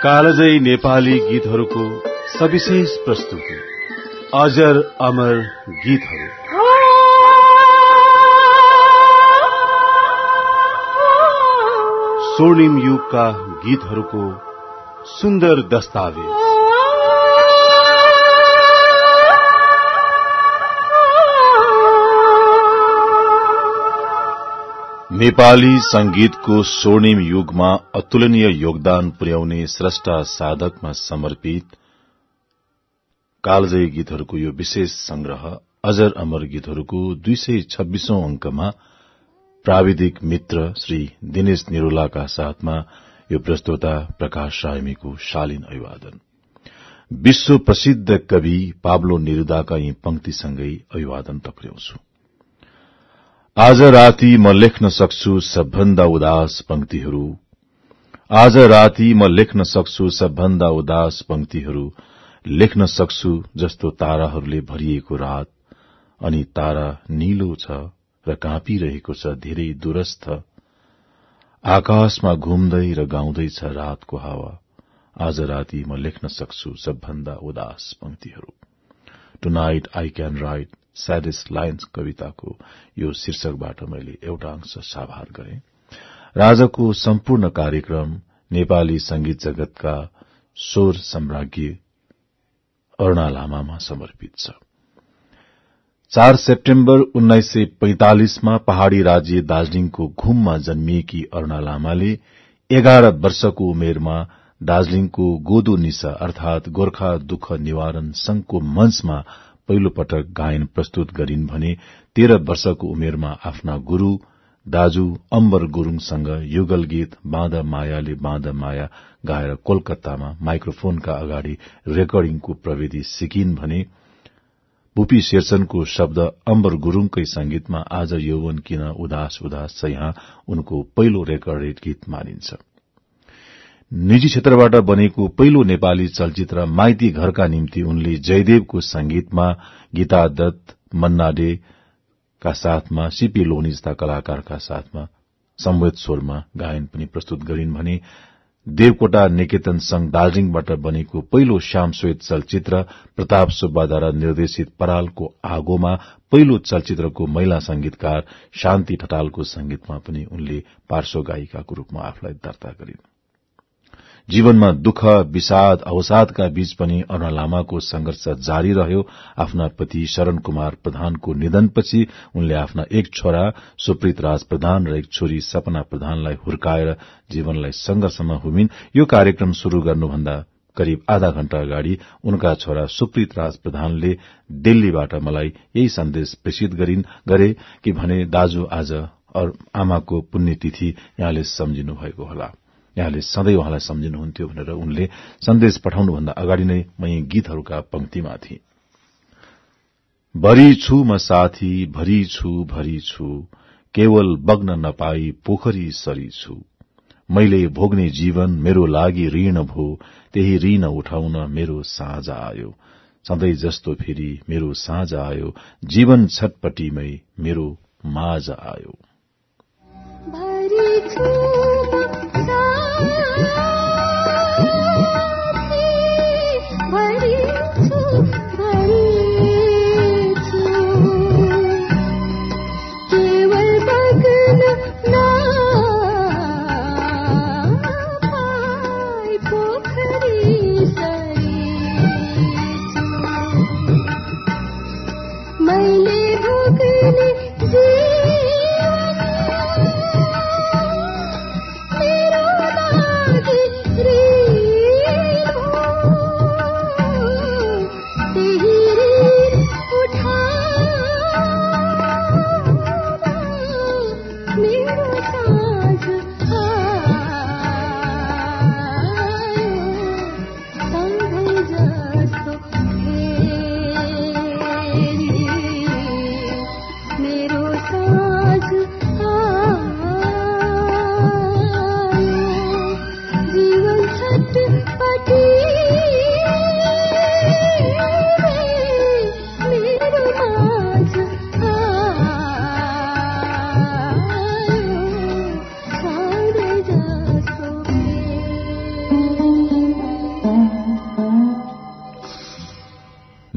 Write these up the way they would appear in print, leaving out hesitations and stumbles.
कालजयी नेपाली गीतहरूको सविशेष प्रस्तुति अजर अमर गीतहरू। स्वर्णिम युगका गीतहरूको सुन्दर दस्तावेज। नेपाली संगीतको स्वर्णिम युगमा अतुलनीय योगदान पुर्याउने स्रष्टा साधकमा समर्पित कालजयी गीतहरूको यो विशेष संग्रह अजर अमर गीतहरूको 226औं अंकमा प्राविधिक मित्र श्री दिनेश निरोलाका साथमा यो प्रस्तोता प्रकाश रायमीको शालीन अभिवादन। विश्व प्रसिद्ध कवि पाब्लो नेरुदाका यी पंक्तिसँगै अभिवादन टक्र्याउँछु। आज राति म लेख्न सक्छु सबभन्दा उदास पंक्तिहरू। आज राति म लेख्न सक्छु सबभन्दा उदास पंक्तिहरू। लेख्न सक्छु जस्तो ताराहरूले भरिएको रात, अनि तारा नीलो छ र काँपिरहेको छ धेरै दूरस्थ। आकाशमा घुम्दै र गाउँदैछ रातको हावा। आज राति म लेख्न सक्छु सबभन्दा उदास पंक्तिहरू। Tonight I can write saddest lines कविताको यो शीर्षकबाट मैले एउटा अंश साभार गरे। राजाको सम्पूर्ण कार्यक्रम नेपाली संगीत जगतका स्वर सम्राज्ञी अरूणा लामामा समर्पित छ। 4 सेप्टेम्बर 1945 मा पहाड़ी राज्य दार्जीलिङको घुममा जन्मिएकी अरूणा लामाले 11 वर्षको उमेरमा दार्जीलिङको गोदो निसा अर्थात गोर्खा दुःख निवारण संघको मञ्चमा पहिलो पटक गायन प्रस्तुत गरिन् भने 13 वर्षको उमेरमा आफ्ना गुरू दाजु अम्बर गुरूङसँग युगल गीत बाँध मायाले बाँध माया गाएर कोलकातामा माइक्रोफोनका अगाडि रेकर्डिङको प्रविधि सिकिन् भने भूपी शेरचनको शब्द अम्बर गुरूङकै संगीतमा आज यौवन किन उदास उदास छ यहाँ उनको पहिलो रेकर्डेड गीत मानिन्छ। निजी क्षेत्रबाट बनेको पहिलो नेपाली चलचित्र माइती घरका निम्ति उनले जयदेवको संगीतमा गीता दत्त मन्ना डेका साथमा सीपी लोनी जस्ता कलाकारका साथमा संवेद स्वरमा गायन पनि प्रस्तुत गरिन् भने देवकोटा निकेतन संघ दार्जीलिङबाट बनेको पहिलो श्यामश्वेत चलचित्र प्रताप सुब्बाद्वारा निर्देशित परालको आगोमा पहिलो चलचित्रको महिला संगीतकार शान्ति ठटालको संगीतमा पनि उनले पार्श्व गायिकाको रूपमा आफूलाई दर्ता गरिन्। जीवनमा दुःख विषाद अवसादका बीच पनि अरूणा लामाको संघर्ष जारी रह्यो। आफ्ना पति शरण कुमार प्रधानको निधनपछि उनले आफ्ना एक छोरा सुप्रीत राज प्रधान र एक छोरी सपना प्रधानलाई हुर्काएर जीवनलाई संघर्षमा हुमिन्। यो कार्यक्रम शुरू गर्नुभन्दा करिब आधा घण्टा अगाडि उनका छोरा सुप्रीत राज प्रधानले दिल्लीबाट मलाई यही सन्देश प्रेषित गरे कि भने दाजु आज आमाको पुण्यतिथि यहाँले सम्झिनु भएको होला, यहाँले सधैँ उहाँलाई सम्झिनुहुन्थ्यो भनेर उनले सन्देश पठाउनुभन्दा अगाडि नै म यी गीतहरूका पंक्तिमा थिए। भरी छु म साथी भरी छु केवल बग्न नपाई पोखरी सरी छु। मैले भोग्ने जीवन मेरो लागि ऋण भो, त्यही ऋण उठाउन मेरो साँझ आयो। सधैँ जस्तो फेरि मेरो साँझ आयो, जीवन छटपटीमै मेरो माझ आयो।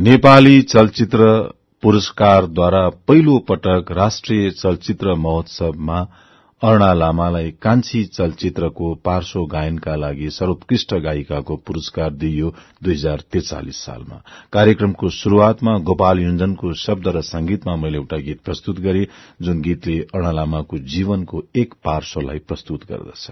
नेपाली चलचित्र पुरस्कारद्वारा पहिलो पटक राष्ट्रिय चलचित्र महोत्सवमा अरुणा लामालाई कान्छी चलचित्रको पार्श्व गायनका लागि सर्वोत्कृष्ट गायिकाको पुरस्कार दिइयो 2043 सालमा। कार्यक्रमको शुरूआतमा गोपाल युञ्जनको शब्द र संगीतमा मैले एउटा गीत प्रस्तुत गरे, जुन गीतले अरुणा लामाको जीवनको एक पार्श्वलाई प्रस्तुत गर्दछ।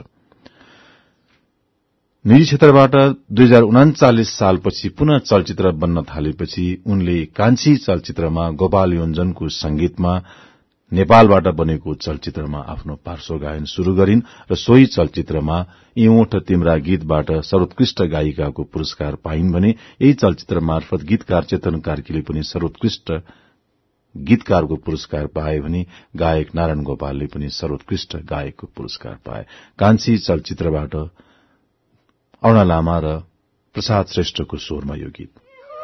निजी क्षेत्रबाट 2039 सालपछि पुनः चलचित्र बन्न थालेपछि उनले कान्छी चलचित्रमा गोपाल योञ्जनको संगीतमा नेपालबाट बनेको चलचित्रमा आफ्नो पार्श्व गायन शुरू गरिन् र सोही चलचित्रमा इउँठ तिम्रा गीतबाट सर्वोत्कृष्ट गायिकाको पुरस्कार पाइन् भने यही चलचित्र मार्फत गीतकार चेतन कार्कीले पनि सर्वोत्कृष्ट गीतकारको पुरस्कार पाए भने गायक नारायण गोपालले पनि सर्वोत्कृष्ट गायकको पुरस्कार पाए। कान्छी चलचित्रबाट अरुणा लामा र प्रसाद श्रेष्ठको स्वरमा यो गीत।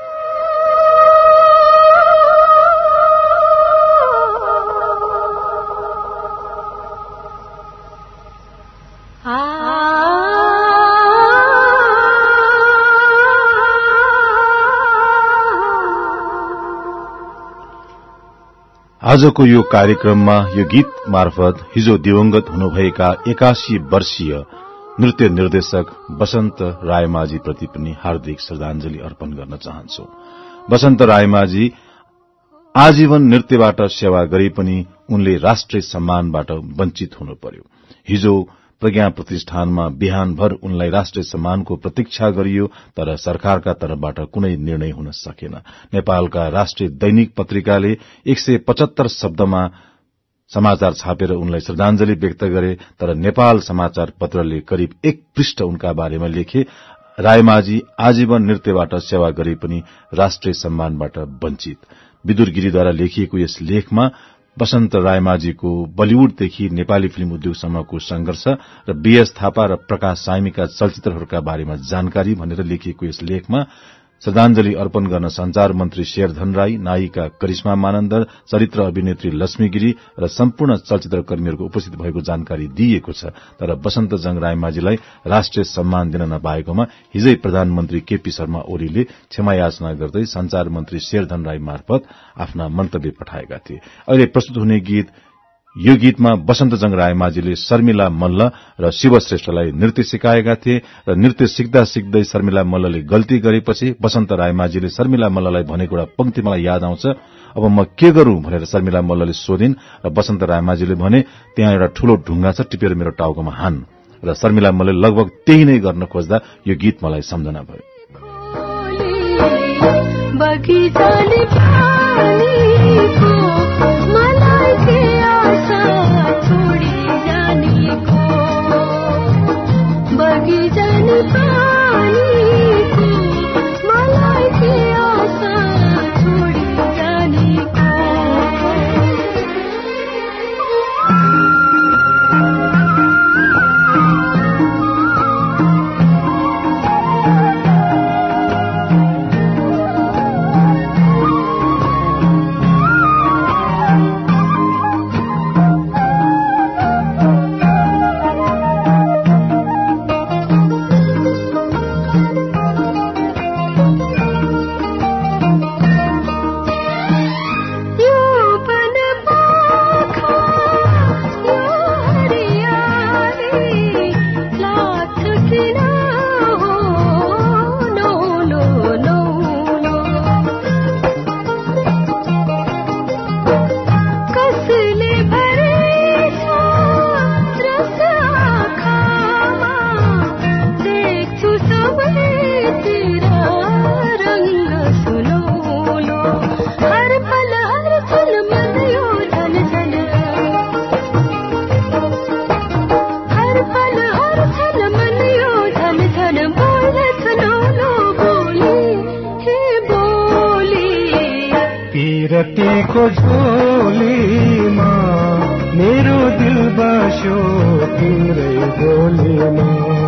आजको यो कार्यक्रममा यो गीत मार्फत हिजो दिवंगत हुनुभएका 81 वर्षीय नृत्य निर्देशक वसन्त रायमाझी प्रति पनि हार्दिक श्रद्धांजलि अर्पण गर्न चाहन्छु। वसन्त रायमाझी आजीवन नृत्यबाट सेवा गरे पनि उनले राष्ट्रिय सम्मानबाट वञ्चित हुनु पर्यो। हिजो प्रज्ञा प्रतिष्ठानमा बिहानभर उनलाई राष्ट्रिय सम्मानको प्रतीक्षा गरियो, तर सरकारका तर्फबाट कुनै निर्णय हुन सकेन। नेपालका राष्ट्रिय दैनिक पत्रिकाले 175 शब्दमा समाचार छापेर उनलाई श्रद्धांजलि व्यक्त गरे, तर नेपाल समाचार पत्रले करिब 1 पृष्ठ उनका बारेमा लेखे। रायमाझी आजीवन नृत्यबाट सेवा गरे पनि राष्ट्रिय सम्मानबाट वञ्चित। विदुर गिरीद्वारा लेखिएको यस लेखमा वसन्त रायमाझीको बलिउडदेखि नेपाली फिल्म उद्योगसम्मको संघर्ष र बीएस थापा र प्रकाश साइमीका चलचित्रहरूका बारेमा जानकारी भनेर लेखिएको यस लेखमा श्रद्धांजलि अर्पण गर्न संचार मन्त्री शेरधन राई, नायिका करिश्मा मानन्दर, चरित्र अभिनेत्री लक्ष्मी गिरी र सम्पूर्ण चलचित्र कर्मीहरूको उपस्थित भएको जानकारी दिइएको छ। तर वसन्त जंग रायमाझीलाई राष्ट्रिय सम्मान दिन नपाएकोमा हिजै प्रधानमन्त्री केपी शर्मा ओलीले क्षमा याचना गर्दै संचार मन्त्री शेरधन राई मार्फत आफ्ना मन्तव्य पठाएका थिए। अहिले प्रस्तुत हुने गीत, यो गीतमा वसन्त जंग रायमाझीले शर्मिला मल्ल र शिव श्रेष्ठलाई नृत्य सिकाएका थिए र नृत्य सिक्दा सिक्दै शर्मिला मल्लले गल्ती गरेपछि वसन्त रायमाझीले शर्मिला मल्ललाई भनेको एउटा पंक्ति मलाई याद आउँछ, अब म के गरूं भनेर शर्मिला मल्लले सोधिन् र वसन्त रायमाझीले भने त्यहाँ एउटा ठूलो ढुङ्गा छ, टिपेर मेरो टाउकोमा हान। र शर्मिला मल्लले लगभग त्यही नै गर्न खोज्दा यो गीत मलाई सम्झना भयो। को झोलीमा मेरो दिल बस्यो तिम्रै गोलीमा,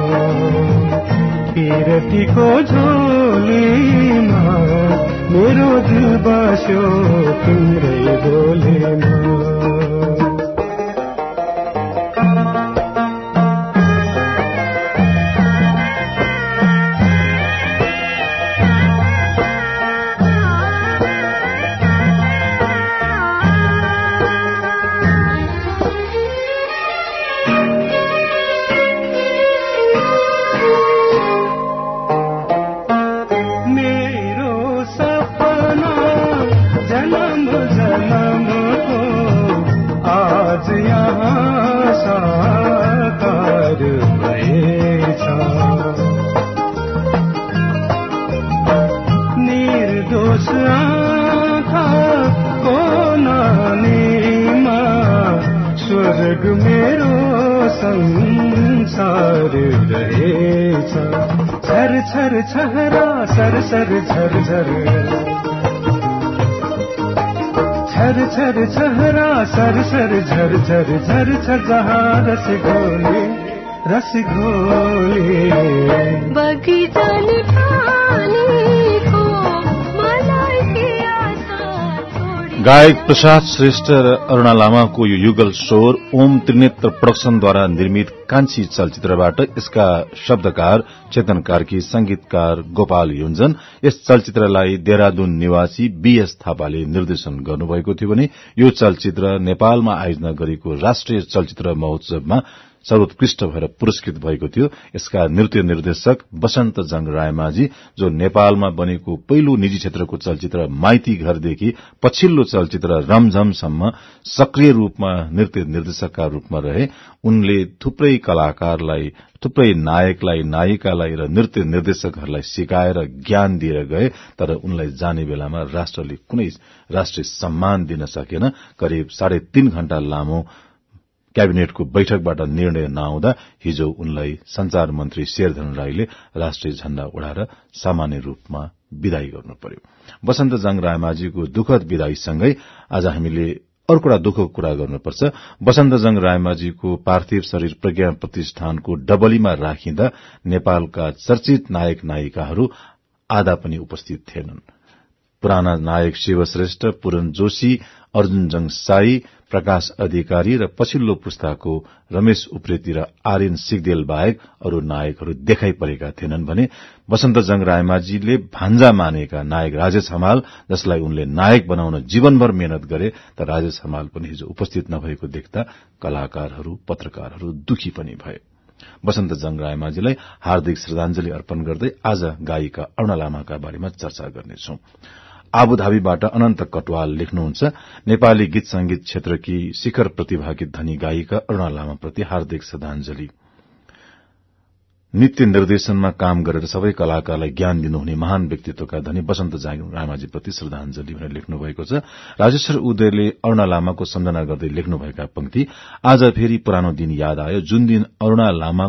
पिरतीको झोलीमा मेरो दिल बस्यो तिम्रै गोलीमा। छर छहरा सर सर झर झर छर छर छहरा सर सर झर झर झर झर जहाँ रस घोले बगीचा गायक प्रसाद श्रेष्ठ र अरूणा लामाको यो युगल स्वर ओम त्रिनेत्र प्रोडक्सनद्वारा निर्मित कान्छी चलचित्रबाट यसका शब्दकार चेतन कार्की, संगीतकार गोपाल योन्जन। यस चलचित्रलाई देहरादून निवासी बीएस थापाले निर्देशन गर्नुभएको थियो भने यो चलचित्र नेपालमा आयोजना गरेको राष्ट्रिय चलचित्र महोत्सवमा सर्वोत्कृष्ट भएर पुरस्कृत भएको थियो। यसका नृत्य निर्देशक बसन्त जंग रायमाझी, जो नेपालमा बनेको पहिलो निजी क्षेत्रको चलचित्र माइती घरदेखि पछिल्लो चलचित्र रमझमसम्म सक्रिय रूपमा नृत्य निर्देशकका रूपमा रहे। उनले थुप्रै कलाकारलाई, थुप्रै नायकलाई, नायिकालाई र नृत्य निर्देशकहरूलाई सिकाएर ज्ञान दिएर गए, तर उनलाई जाने बेलामा राष्ट्रले कुनै राष्ट्रिय सम्मान दिन सकेन। करिब 3.5 घण्टा लामो क्याबिनेटको बैठकबाट निर्णय नआउँदा हिजो उनलाई संचार मन्त्री शेरधन राईले राष्ट्रिय झण्डा उडाएर सामान्य रूपमा विदाई गर्नु पर्यो। बसन्त जंग रायमाझीको दुःखद विदाईसँगै आज हामीले अर्को एउटा दुःखको कुरा गर्नुपर्छ। बसन्त जंग रायमाझीको पार्थिव शरीर प्रज्ञा प्रतिष्ठानको डबलीमा राखिँदा नेपालका चर्चित नायक नायिकाहरू आधा पनि उपस्थित थिएनन्। पुराना नायक शिवश्रेष्ठ, पूरन जोशी, अर्जुन जंगसाई, प्रकाश अधिकारी र पछिल्लो पुस्ताको रमेश उप्रेती र आर्यन सिगदेल बाहेक अरू नायकहरू देखाइ परेका थिएनन् भने बसन्त जंग रायमाझीले भान्जा मानेका नायक राजेश हमाल, जसलाई उनले नायक बनाउन जीवनभर मेहनत गरे, तर राजेश हमाल पनि हिजो उपस्थित नभएको देख्दा कलाकारहरू, पत्रकारहरू दुखी पनि भए। बसन्त जंग रायमाझीलाई हार्दिक श्रद्धांजलि अर्पण गर्दै आज गायिका अरूणा लामाका बारेमा चर्चा गर्नेछौं। आबुधाबीबाट अनन्त कटवाल लेख्नुहुन्छ, नेपाली गीत संगीत क्षेत्रकी शिखर प्रतिभाकी धनी गायिका अरूणा लामाप्रति हार्दिक श्रद्धांजलि। नृत्य निर्देशनमा काम गरेर सबै कलाकारलाई ज्ञान दिनुहुने महान व्यक्तित्वका धनी बसन्त जंग रायमाझीप्रति श्रद्धांजलि भनेर लेख्नु भएको छ। राजेश्वर उदयले अरूणा लामाको सम्झना गर्दै लेख्नुभएका पंक्ति, आज फेरि पुरानो दिन याद आयो, जुन दिन अरूणा लामा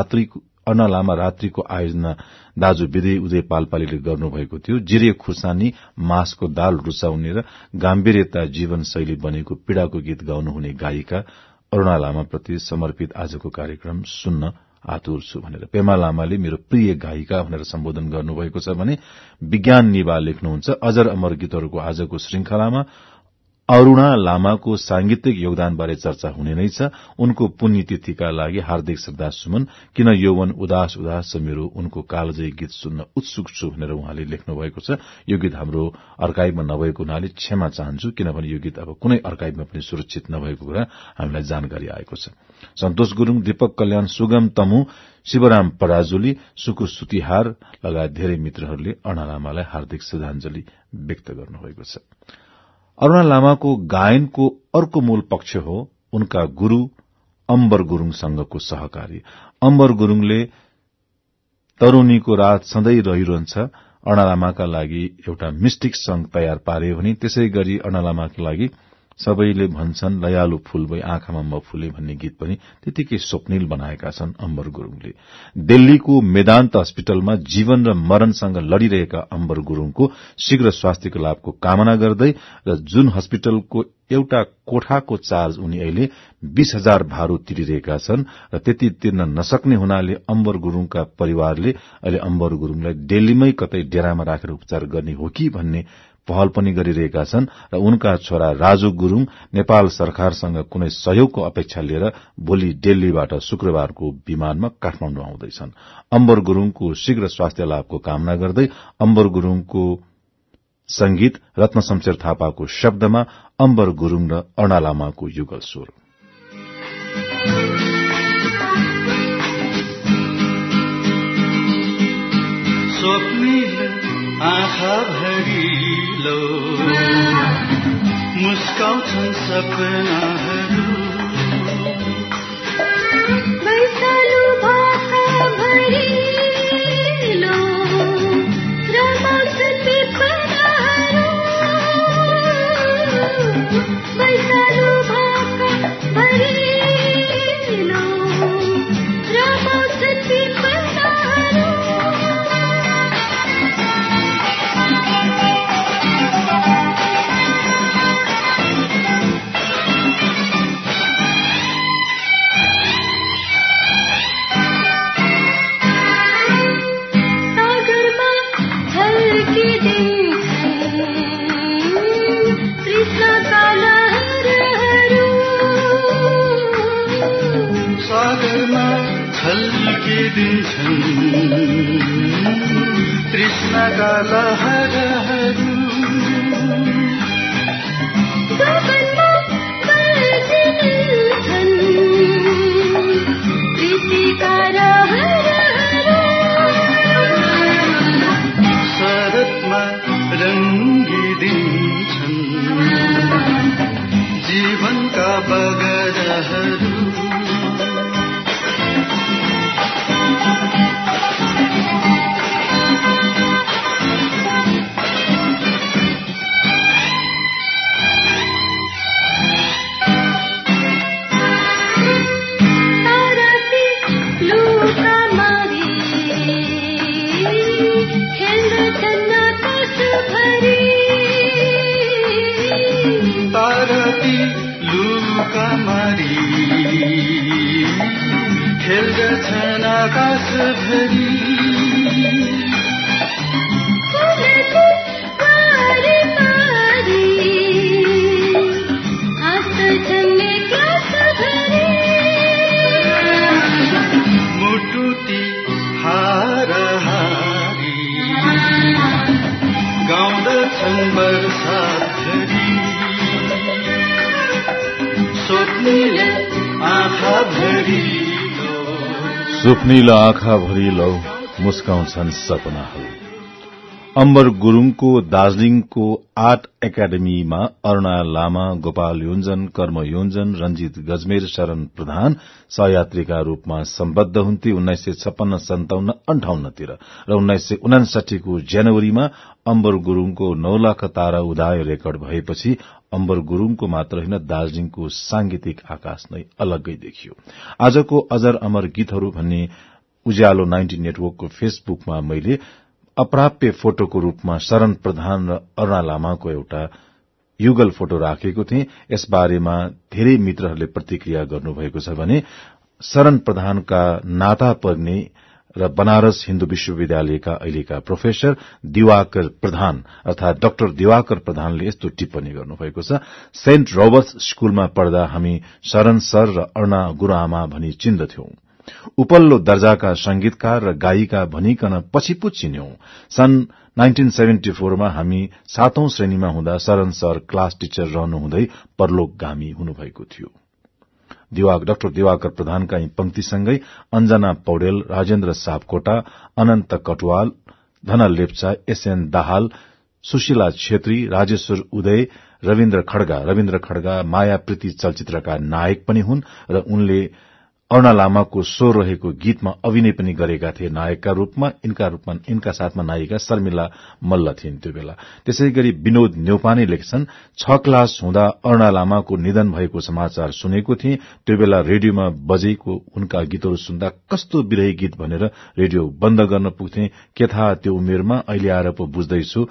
रात्रिको आयोजना दाजु विजय उदय पालपालीले गर्नुभएको थियो। जिरे खुर्सानी, मासको दाल रुचाउने र गाम्भीर्यता जीवनशैली बनेको पीड़ाको गीत गाउनुहुने गायिका अरूणा लामाप्रति समर्पित आजको कार्यक्रम सुन्न आतुर छु भनेर पेमा लामाले मेरो प्रिय गायिका भनेर सम्बोधन गर्नुभएको छ भने विज्ञान निभा लेख्नुहुन्छ, अजर अमर गीतहरूको आजको श्रृंखलामा अरूणा लामाको सांगीतिक योगदानबारे चर्चा हुने नै छ। उनको पुण्यतिथिका लागि हार्दिक श्रद्धासुमन। किन यौवन उदास उदास छ मेरो, उनको कालजयी गीत सुन्न उत्सुक छु भनेर उहाँले लेख्नु भएको छ। यो गीत हाम्रो अर्काइभमा नभएको हुनाले क्षमा चाहन्छु, किनभने यो गीत अब कुनै अर्काइभमा पनि सुरक्षित नभएको कुरा हामीलाई जानकारी आएको छ। सन्तोष गुरूङ, दीपक कल्याण, सुगम तमु, शिवराम पराजुली, सुकु सुतिहार लगायत धेरै मित्रहरूले अरूणा लामालाई हार्दिक श्रद्धांजलि व्यक्त गर्नुभएको छ। अरूणा लामाको गायनको अर्को मूल पक्ष हो उनका गुरू अम्बर गुरूङसँगको सहकारी। अम्बर गुरूङले तरूणीको रात सधैँ रहिरहन्छ अरूणा लामाका लागि एउटा मिस्टिक सङ तयार पारे भने त्यसै गरी अरूणा लामाका लागि सबैले भन्छन् लयालु फूल भई आँखामा म फूले भन्ने गीत पनि त्यतिकै स्वप्निल बनाएका छन् अम्बर गुरूङले। दिल्लीको मेदान्त अस्पतालमा जीवन र मरणसँग लड़िरहेका अम्बर गुरूङको शीघ्र स्वास्थ्यको लाभको कामना गर्दै र जुन अस्पतालको एउटा कोठाको चार्ज उनी अहिले 20,000 भारू तिरिरहेका छन् र त्यति तिर्न नसक्ने हुनाले अम्बर गुरूङका परिवारले अहिले अम्बर गुरूङलाई दिल्लीमै कतै डेरामा राखेर उपचार गर्ने हो कि भन्ने पहल पनि गरिरहेका छन् र उनका छोरा राजु गुरूङ नेपाल सरकारसँग कुनै सहयोगको अपेक्षा लिएर भोलि दिल्लीबाट शुक्रबारको विमानमा काठमाडौँ आउँदैछन्। अम्बर गुरूङको शीघ्र स्वास्थ्य लाभको कामना गर्दै अम्बर गुरूङको संगीत रत्न शमशेर थापाको शब्दमा अम्बर गुरूङ र अरूणा लामाको युगल स्वर। आँखा भरिलो मुस्काउँछन् सपनाहरू बैसालु भाका भरिलो रमाउँछन् विपनाहरू बैसालु भाका भरिलो रमाउँछन् विपनाहरू रङ्गिदिन्छन् तृष्णाका लहरहरू शरदमा रङ्गिदिन्छन् जीवनका बगरहरू खेल्दछन् आकाशभरि मुटुती हारी गाउँदछन् बर्सातभरि स्वप्निले आँखा भरि स्वप्निलो आँखा भरि लौ मुस्काउँछन् सपनाहरू। अम्बर गुरुङको दार्जीलिङको आर्ट एकाडेमीमा अरूणा लामा, गोपाल योन्जन, कर्म योन्जन, रंजित गजमेर, शरण प्रधान सहयात्रीका रूपमा सम्बद्ध हुन्थे 1956, 57, 58 तिर र 1959 को जनवरीमा अम्बर गुरुङको 9 लाख तारा उदाय रेकर्ड भएपछि अम्बर गुरुङको मात्र होइन दार्जीलिङको सांगीतिक आकाश नै अलग्गै देखियो। आजको अजर अमर गीतहरू भन्ने उज्यालो 90 नेटवर्कको फेसबुकमा मैले अप्राप्य फोटोको रूपमा शरण प्रधान र अरूणा लामाको एउटा युगल फोटो राखेको थिएँ। यसबारेमा धेरै मित्रहरूले प्रतिक्रिया गर्नुभएको छ भने शरण प्रधानका नाता पर्ने र बनारस हिन्दू विश्वविद्यालयका अहिलेका प्रोफेसर दिवाकर प्रधान अर्थात डाक्टर दिवाकर प्रधानले यस्तो टिप्पणी गर्नुभएको छ। सेन्ट रोबर्ट्स स्कूलमा पढ्दा हामी शरण सर र अरूणा गुरूआमा भनी चिन्दथ्यौं। उपल्लो दर्जाका संगीतकार र गायिका भनिकन पछि चिन्यौं। सन् 1974 मा हामी 7औं श्रेणीमा हुँदा शरण सर क्लास टीचर रहनुहुँदै परलोकगामी हुनुभएको थियो। डाक्टर दिवाकर प्रधानका यी पंक्तिसँगै अंजना पौडेल, राजेन्द्र सापकोटा, अनन्त कटवाल, धन लेप्चा, एसएन दाहाल, सुशीला छेत्री, राजेश्वर उदय, रविन्द्र खड्गा माया प्रीति चलचित्रका नायक पनि हुन् र उनले अरूणा लामाको स्वर रहेको गीतमा अभिनय पनि गरेका थिए नायकका रूपमा। इनका साथमा नायिका शर्मिला मल्ल थिइन् त्यो बेला। त्यसैगरी विनोद न्यौपाने लेख्छन् 6 क्लास हुँदा अरूणा लामाको निधन भएको समाचार सुनेको थिएँ। त्यो बेला रेडियोमा बजेको उनका गीतहरू सुन्दा कस्तो विरही गीत भनेर रेडियो बन्द गर्न पुग्थे। के थाहा त्यो उमेरमा, अहिले आएर पो बुझ्दैछु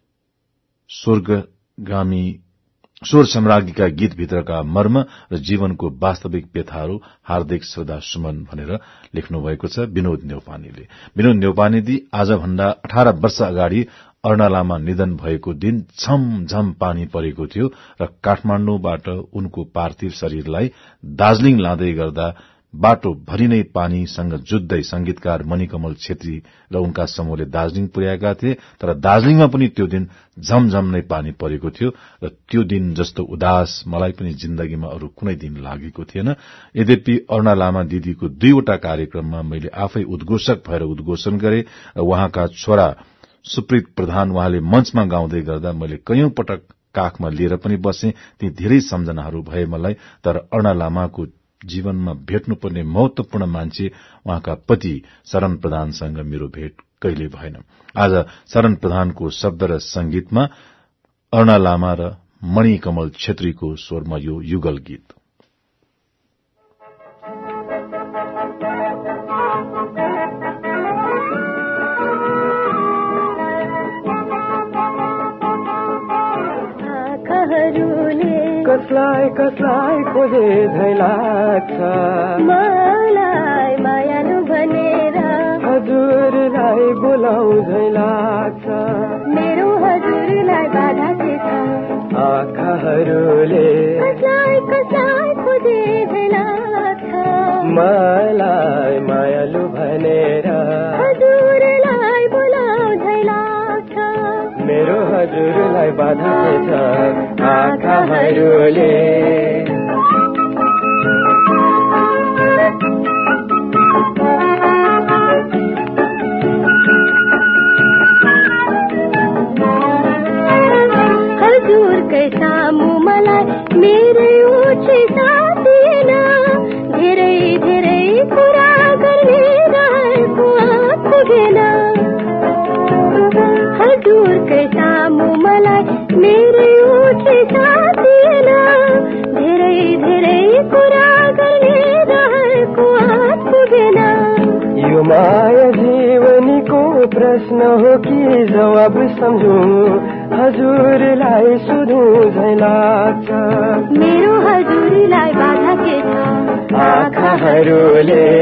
स्वर्गगामी स्वर सम्राज्ञीका गीतभित्रका मर्म र जीवनको वास्तविक व्यथाहरू। हार्दिक श्रद्धा सुमन भनेर लेख्नु भएको छ विनोद न्यौपानेले। विनोद न्यौपानेदी आजभन्दा 18 वर्ष अगाडि अरूणा लामा निधन भएको दिन झमझम पानी परेको थियो र काठमाण्डुबाट उनको पार्थिव शरीरलाई दार्जीलिङ लाँदै गर्दा बाटो भरि नै पानीसँग जुझ्दै संगीतकार मणिकमल छेत्री र उनका समूहले दार्जीलिङ पुर्याएका थिए। तर दार्जीलिङमा पनि त्यो दिन झमझम नै पानी परेको थियो र त्यो दिन जस्तो उदास मलाई पनि जिन्दगीमा अरू कुनै दिन लागेको थिएन। यद्यपि अरूणा लामा दिदीको 2 वटा कार्यक्रममा मैले आफै उद्घोषक भएर उद्घोषण गरे र उहाँका छोरा सुप्रीत प्रधान उहाँले मञ्चमा गाउँदै गर्दा मैले कयौं पटक काखमा लिएर पनि बसे। ती धेरै सम्झनाहरू भए मलाई। तर अरूणा लामाको जीवनमा भेट्नुपर्ने महत्वपूर्ण मान्छे उहाँका पति शरण प्रधानसँग मेरो भेट कहिले भएन। आज शरण प्रधानको शब्द र संगीतमा अरूणा लामा र मणिकमल छेत्रीको स्वरमा यो युगल गीत। कसलाई खोजे झै लाग्छ मलाई मायालु भनेर हजुरलाई बोलाउ झै लाग्छ मेरो हजुरलाई बाधा के छ आँखाहरूले कसलाई खोजे झै लाग्छ मलाई मायालु भनेर हजुरलाई बोलाउँदै लाग्छ मेरो हजुरलाई बाधा के छ आँखाहरूले हजुरकै सामु मलाई मेरै ओछे साथिएन धेरै धेरै कुरा गर्ने रहेको पुगेन हजुरकै सामु मलाई मेरै ओछे साथिएन धेरै धेरै कुरा गर्ने रहेको पुगेन यो माया जीवनीको प्रश्न हो कि जवाब सम्झु हजुरलाई सोधौँ झै लाग्छ मेरो हजुरलाई बाधा के छ आँखाहरूले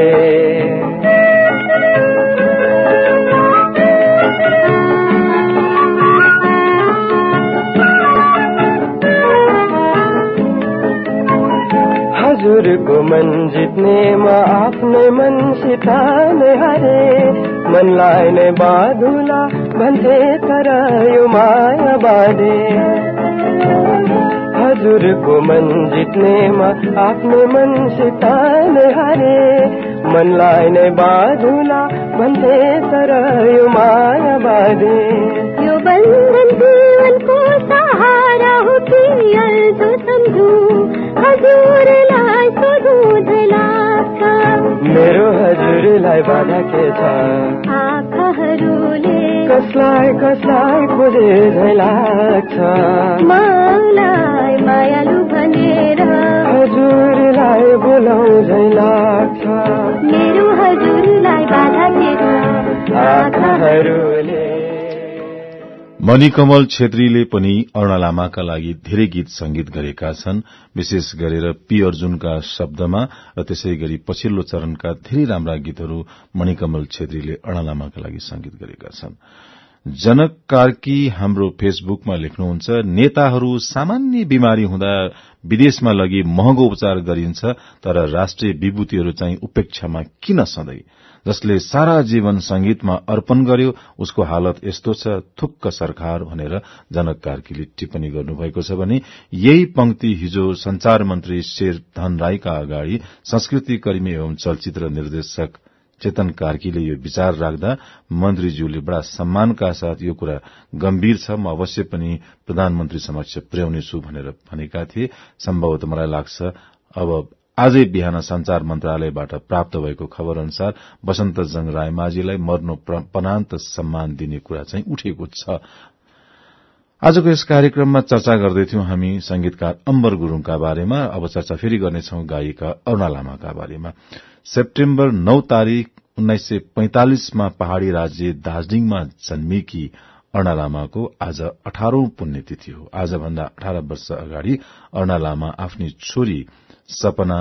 हजुरको मन जित्ने म आफ्नै मनसित नै हारे मनलाई नै बाधुला भन्थे तर यो माया बाँधे हजुरको मन जित्ने म आफ्नै मनसित नै हारे मनलाई नै बाधुला भन्थे तर यो माया बाँधे यो बन्धन जीवनको सहारा हो कि अल्झो सम्झु हजुरलाई सोधुँदै लाग्छ मेरो हजुरलाई बाधा के छ आँखाहरूले कसलाई कसलाई खोजे झै लाग्छ मलाई मायालु भनेर हजुरलाई बोलाउँदै लाग्छ मेरो हजुरलाई बाधा के छ आँखाहरूले मणिकमल छेत्रीले पनि अरूणा लामाका लागि धेरै गीत संगीत गरेका छन् विशेष गरेर पी अर्जुनका शब्दमा र त्यसै गरी पछिल्लो चरणका धेरै राम्रा गीतहरू मणिकमल छेत्रीले अरूणा लामाका लागि संगीत गरेका छन् जनक कार्की हाम्रो फेसबुकमा लेख्नुहुन्छ नेताहरू सामान्य बिमारी हुँदा विदेशमा लगी महँगो उपचार गरिन्छ तर राष्ट्रिय विभूतिहरू चाहिँ उपेक्षामा किन सधैं जसले सारा जीवन संगीतमा अर्पण गर्यो उसको हालत यस्तो छ थुक्क सरकार भनेर जनक कार्कीले टिप्पणी गर्नुभएको छ भने यही पंक्ति हिजो संचार मन्त्री शेर धन राईका अगाडि संस्कृति कर्मी एवं चलचित्र निर्देशक चेतन कार्कीले यो विचार राख्दा मन्त्रीज्यूले बडा सम्मानका साथ यो कुरा गम्भीर छ म अवश्य पनि प्रधानमन्त्री समक्ष पुर्याउनेछु भनेर भनेका थिए सम्भवतः मलाई लाग्छ अब आजै बिहान संचार मन्त्रालयबाट प्राप्त भएको खबर अनुसार वसन्त जंग रायमाझीलाई मरणोपरान्त सम्मान दिने कुरा चाहिँ उठेको छ आजको यस कार्यक्रममा चर्चा गर्दैथ्यौं हामी संगीतकार अम्बर गुरूङका बारेमा अब चर्चा फेरि गर्नेछौं गायिका अरूणा लामाका बारेमा सेप्टेम्बर 9 तारिक 1945 मा पहाड़ी राज्य दार्जीलिङमा जन्मेकी अरूणा लामाको आज 18औं पुण्यतिथि हो आजभन्दा 18 वर्ष अगाडि अरूणा लामा आफ्नी छोरी सपना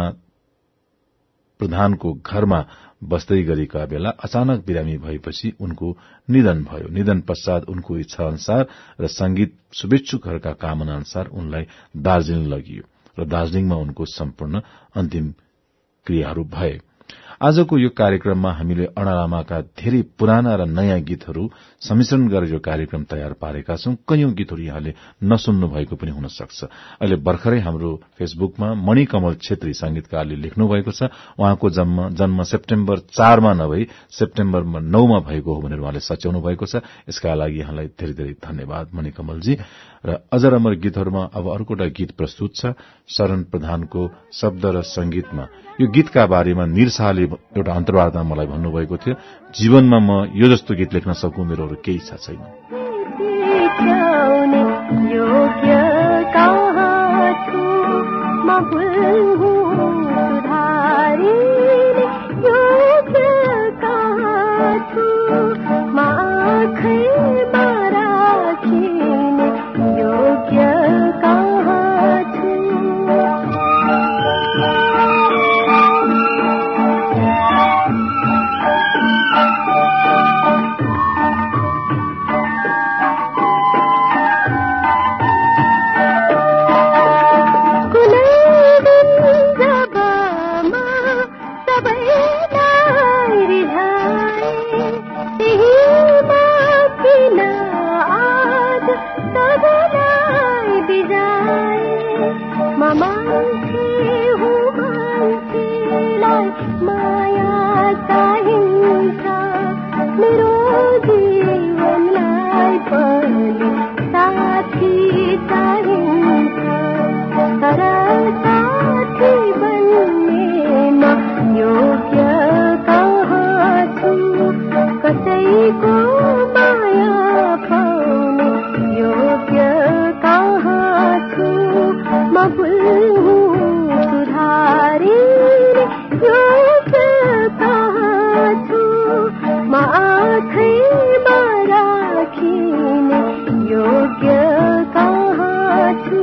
प्रधानको घरमा बस्दै गरेका बेला अचानक बिरामी भएपछि उनको निधन भयो निधन पश्चात उनको इच्छा अनुसार र संगीत शुभेच्छुकहरूका कामना अनुसार उनलाई दार्जीलिङ लगियो र दार्जीलिङमा उनको सम्पूर्ण अन्तिम क्रियाहरू भए आजको यो कार्यक्रममा हामीले अरूणा लामाका धेरै पुराना र नयाँ गीतहरू सम्मिश्रण गरेर यो कार्यक्रम तयार पारेका छौं कयौं गीतहरू यहाँले नसुन्नु भएको पनि हुन सक्छ अहिले भर्खरै हाम्रो फेसबुकमा मणिकमल छेत्री संगीतकारले लेख्नु भएको छ उहाँको जन्म सेप्टेम्बर 4 मा नभई सेप्टेम्बर 9 मा भएको हो भनेर उहाँले सच्याउनु भएको छ यसका लागि यहाँलाई धेरै धेरै धन्यवाद मणिकमलजी र अजर अमर गीतहरूमा अब अर्कोटा गीत प्रस्तुत छ शरण प्रधानको शब्द र संगीतमा यो गीतका बारेमा निरशाहले एउटा अन्तर्वार्तामा मलाई भन्नुभएको थियो जीवनमा म यो जस्तो गीत लेख्न सकूं मेरो अरू केही इच्छा छैन सुधारी कहाँ छु म आँखैमा राखिने योग्य कहाँ छु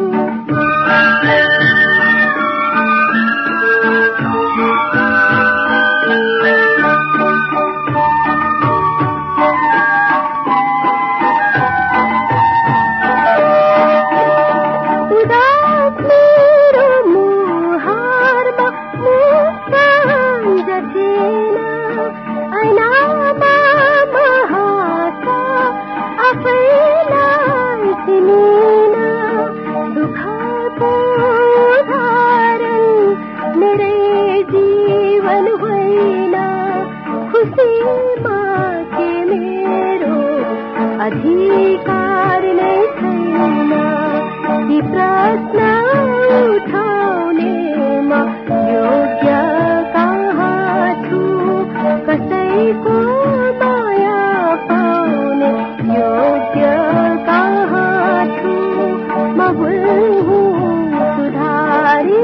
अधिकार नै छैन ती प्रश्न उठाउनेमा योग्य कहाँ छु कसैको माया पाउने योग्य कहाँ छु म सुधारी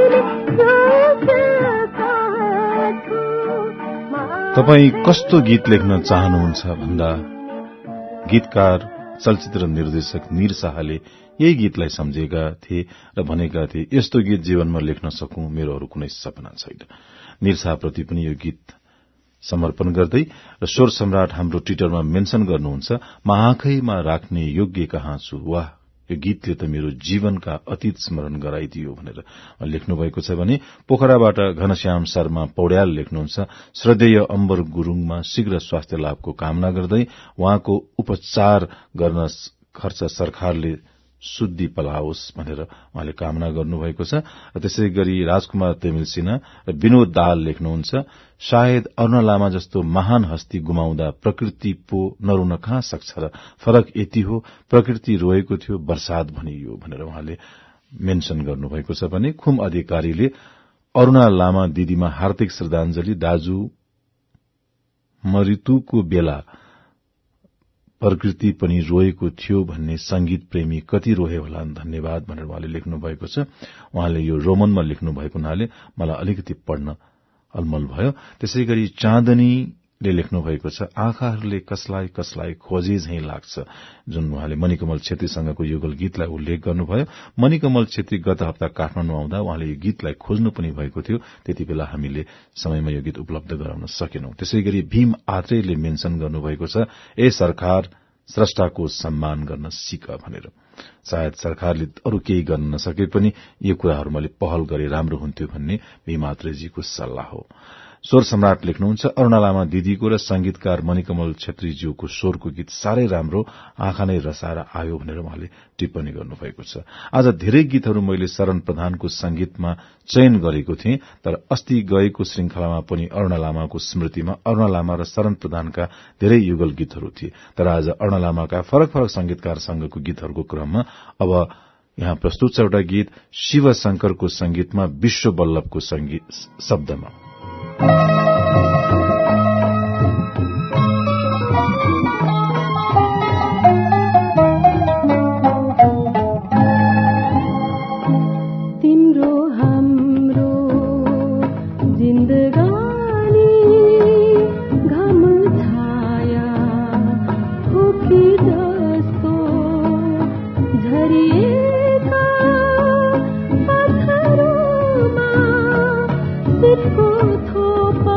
योग्य कहाँ छु। तपाईँ कस्तो गीत लेख्न चाहनुहुन्छ भन्दा गीतकार चलचित्र निर्देशक निर शाहले यही गीतलाई सम्झेका थिए र भनेका थिए यस्तो गीत जीवनमा लेख्न सकूं मेरो अरू कुनै सपना छैन। निर शाहप्रति पनि यो गीत समर्पण गर्दै र स्वर सम्राट हाम्रो ट्विटरमा मेन्सन गर्नुहुन्छ म आँखैमा राख्ने योग्य कहाँ छु वाह यो गीतले त मेरो जीवनका अतीत स्मरण गराइदियो भनेर लेख्नु भएको छ भने पोखराबाट घनश्याम शर्मा पौड्याल लेख्नुहुन्छ श्रद्धेय अम्बर गुरूङमा शीघ्र स्वास्थ्य लाभको कामना गर्दै उहाँको उपचार गर्न खर्च सरकारले शुद्धि पलाओस् भनेर उहाँले कामना गर्नुभएको छ। र त्यसै गरी राजकुमार तेमिल सिन्हा र विनोद दाहाल लेख्नुहुन्छ सायद अरुणा लामा जस्तो महान हस्ती गुमाउँदा प्रकृति पो नरुन कहाँ सक्छ र फरक यति हो प्रकृति रोएको थियो बर्सात भनियो भनेर उहाँले मेन्सन गर्नुभएको छ भने खुम अधिकारीले अरुणा लामा दिदीमा हार्दिक श्रद्धाञ्जली दाजु मृत्युको बेला प्रकृति पनि रोएको थियो भन्ने संगीत प्रेमी कति रोहे होला धन्यवाद भनेर उहाँले लेख्नु भएको छ। उहाँले यो रोमनमा लेख्नु भएको हुनाले मलाई अलिकति पढ्न अलमल भयो। त्यसै गरी चाँदनीले लेख्नु भएको छ आँखाहरूले कसलाई कसलाई खोजे झैं लाग्छ जुन उहाँले मणिकमल छेत्रीसँगको युगल गीतलाई उल्लेख गर्नुभयो। मणिकमल छेत्री गत हप्ता काठमाडौँ आउँदा उहाँले यो गीतलाई खोज्नु पनि भएको थियो त्यति बेला हामीले समयमा यो गीत उपलब्ध गराउन सकेनौं। त्यसै गरी भीम आत्रेयले मेन्सन गर्नुभएको छ ए सरकार स्रष्टाको सम्मान गर्न सिक भनेर। सायद सरकारले अरू केही गर्न नसके पनि यो कुराहरूमा पहल गरे राम्रो हुन्थ्यो भन्ने भीम आत्रेयजीको सल्लाह हो। स्वर सम्राट लेख्नुहुन्छ अरुणा लामा दिदीको र संगीतकार मणिकमल छेत्रीज्यूको स्वरको गीत साह्रै राम्रो आँखा नै रसाएर आयो भनेर उहाँले टिप्पणी गर्नुभएको छ। आज धेरै गीतहरू मैले शरण प्रधानको संगीतमा चयन गरेको थिएँ तर अस्ति गएको श्रृंखलामा पनि अरुणा लामाको स्मृतिमा अरुणा लामा र शरण प्रधानका धेरै युगल गीतहरू थिए तर आज अरुणा लामाका फरक फरक संगीतकारसँगको गीतहरूको क्रममा अब यहाँ प्रस्तुत छ एउटा गीत शिव शंकरको संगीतमा विश्व बल्लभको शब्दमा। को थोपा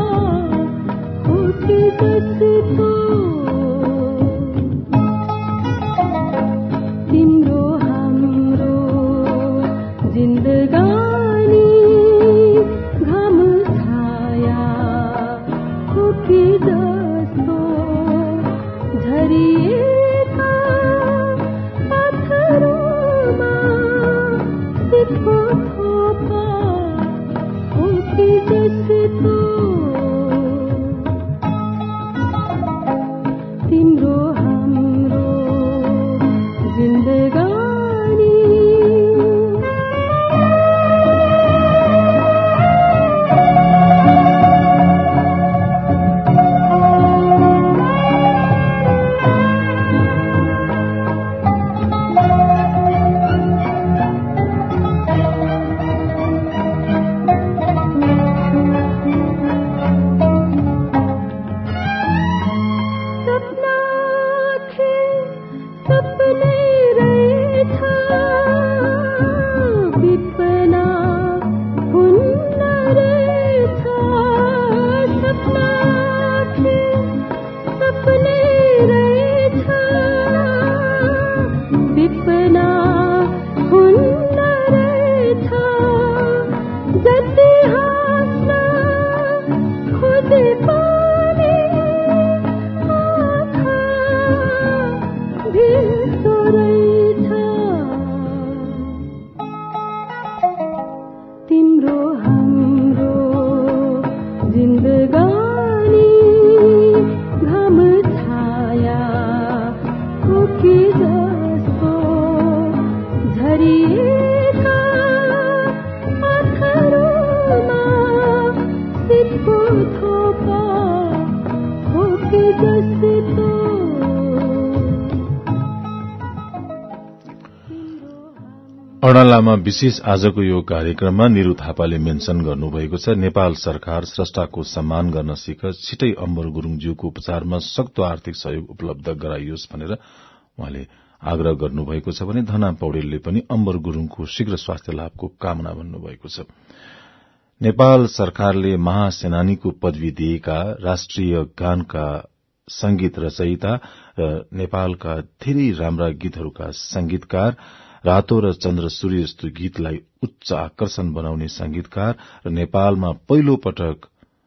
अर्णालामा विशेष आजको यो कार्यक्रममा निरु थापाले मेन्शन गर्नुभएको छ, नेपाल सरकार स्रष्टाको सम्मान गर्न सिक, छिटै अम्बर गुरूङज्यूको उपचारमा सक्दो आर्थिक सहयोग उपलब्ध गराइयोस् भनेर उहाँले आग्रह गर्नुभएको छ भने धना पौडेलले पनि अम्बर गुरूङको शीघ्र स्वास्थ्य लाभको कामना भन्नुभएको छ। नेपाल सरकारले महासेनानीको पदवी दिएका राष्ट्रिय गानका संगीत रचयिता र नेपालका धेरै राम्रा गीतहरूका संगीतकार, रातो र चन्द्र सूर्य जस्तो गीतलाई उच्च आकर्षण बनाउने संगीतकार र नेपालमा पहिलो पटक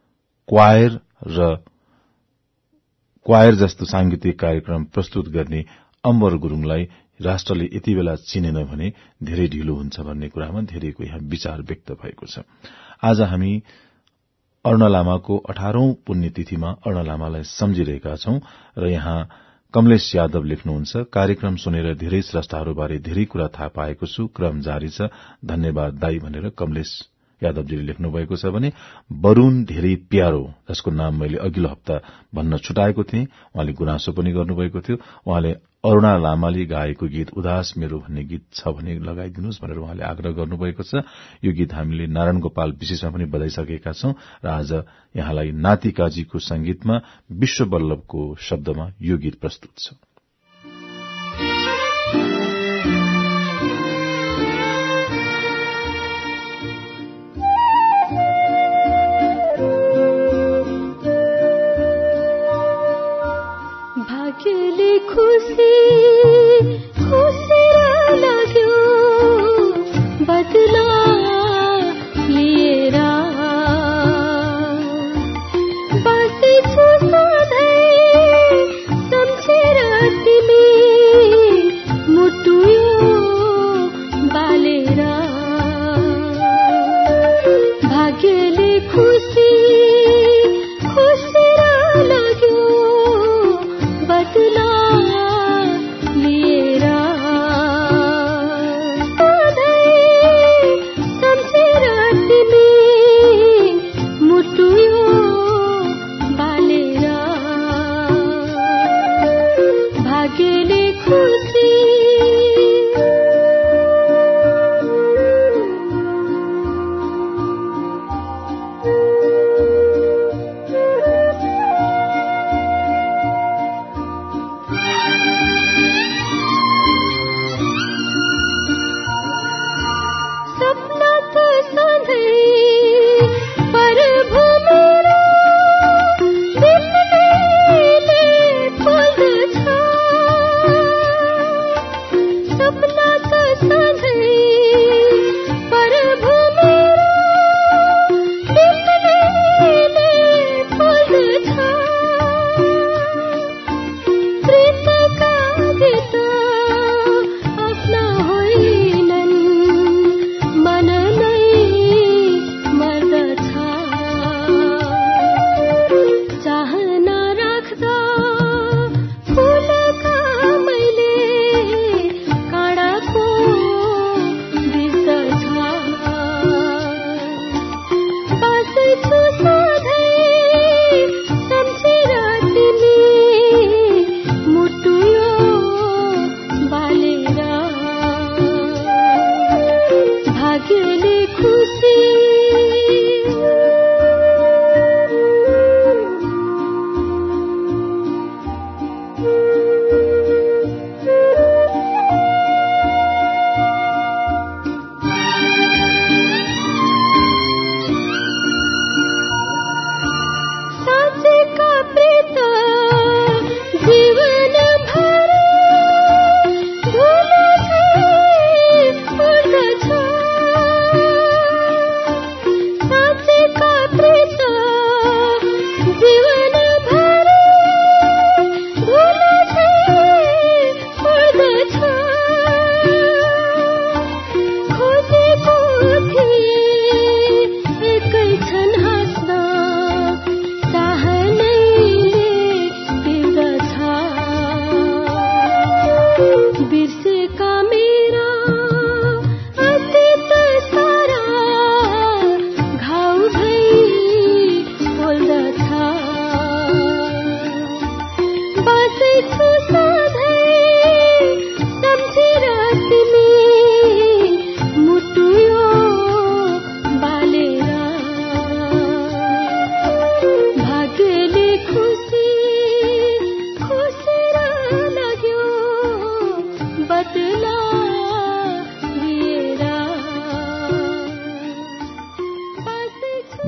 क्वायर जस्तो सांगीतिक कार्यक्रम प्रस्तुत गर्ने अम्बर गुरूङलाई राष्ट्रले यति बेला चिनेन भने धेरै ढिलो हुन्छ भन्ने कुरामा धेरैको यहाँ विचार व्यक्त भएको छ। आज हामी अर्ण लामाको 18औं पुण्यतिथिमा अर्ण लामालाई सम्झिरहेका छौं र यहाँ कमलेश यादव लेख्नुहुन्छ, कार्यक्रम सुनेर धेरै स्रष्टाहरूबारे धेरै कुरा थाहा पाएको छु, क्रम जारी छ, धन्यवाद दाई भनेर कमलेश यादवजीले लेख्नु भएको छ भने वरूण धेरै प्यारो, जसको नाम मैले अघिल्लो हप्ता भन्न छुटाएको थिएँ, उहाँले गुनासो पनि गर्नुभएको थियो। उहाँले अरूणा लामाले गाएको गीत उदास मेरो भन्ने गीत छ भने लगाइदिनुहोस् भनेर उहाँले आग्रह गर्नुभएको छ। यो गीत हामीले नारायण गोपाल विशेषमा पनि बजाइसकेका छौं र आज यहाँलाई नाति काजीको संगीतमा विश्व बल्लभको शब्दमा यो गीत प्रस्तुत छ।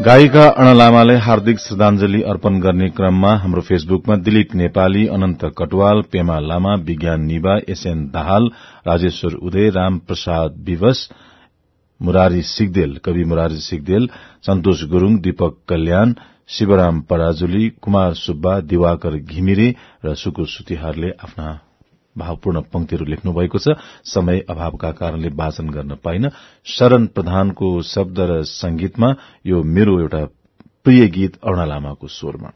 गायिका अण लामालाई हार्दिक श्रद्धांजलि अर्पण गर्ने क्रममा हाम्रो फेसबुकमा दिलीप नेपाली, अनन्त कटवाल, पेमा लामा, विज्ञान निबा, एसएन दाहाल, राजेश्वर उदय, राम प्रसाद विवश, मुरारी सिगदेल, कवि मुरारी सिगदेल, सन्तोष गुरूङ, दीपक कल्याण, शिवराम पराजुली, कुमार सुब्बा, दिवाकर घिमिरे र सुकुर सुतिहारले आफ्ना भावपूर्ण पंक्तिहरू लेख्नु भएको छ। समय अभावका कारणले वाचन गर्न पाइन। शरण प्रधानको शब्द र संगीतमा यो मेरो एउटा प्रिय गीत अरुणा लामाको स्वरमा।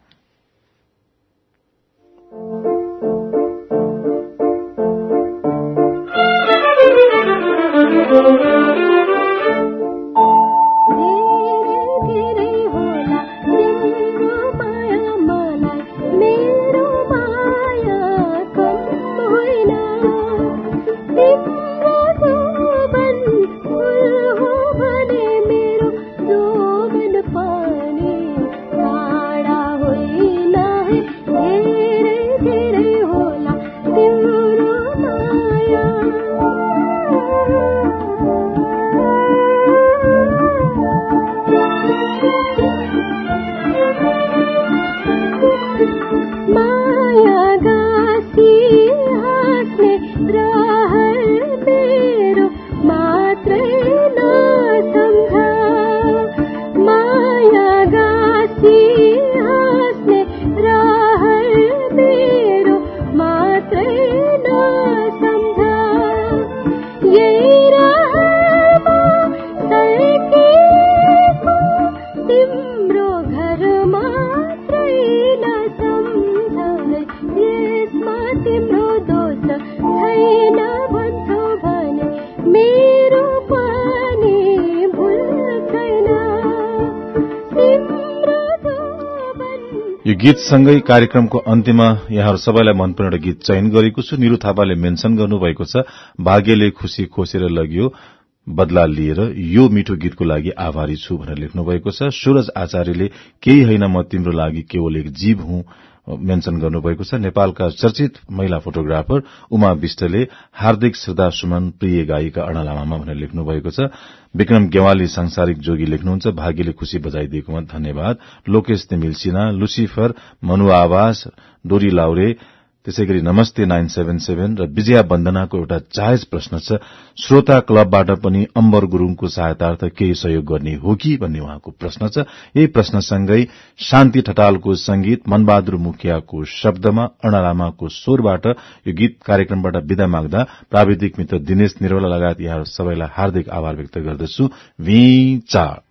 यो गीतसँगै कार्यक्रमको अन्त्यमा यहाँहरू सबैलाई मनपर्ने एउटा गीत चयन गरेको छु। निरु थापाले मेन्सन गर्नुभएको छ, भाग्यले खुशी खोसेर लग्यो बदला लिएर यो मिठो गीतको लागि आभारी छु भनेर लेख्नु भएको छ। सूरज आचार्यले केही होइन म तिम्रो लागि केवल एक जीव हुँ मेन्सन गर्नुभएको छ। नेपालका चर्चित महिला फोटोग्राफर उमा विष्टले हार्दिक श्रद्धा सुमन प्रिय गायिका अरुणा लामामा भनेर लेख्नु भएको छ। विक्रम गेवाली सांसारिक जोगी लेख्नुहुन्छ, भाग्यले खुशी बजाइदिएकोमा धन्यवाद। लोकेश तिमिल सिन्हा, लुसिफर, मनु आवास, डोरी लाउरे, त्यसैगरी नमस्ते 977 र विजया वन्दनाको एउटा जायज प्रश्न छ, श्रोता क्लबबाट पनि अम्बर गुरूङको सहायतार्थ केही सहयोग गर्ने हो कि भन्ने उहाँको प्रश्न छ। यही प्रश्नसँगै शान्ति ठटालको संगीत, मनबहादुर मुखियाको शब्दमा अरुणा लामाको स्वरबाट यो गीत कार्यक्रमबाट विदा माग्दा प्राविधिक मित्र दिनेश निरौला लगायत यहाँहरू सबैलाई हार्दिक आभार व्यक्त गर्दछु। विचार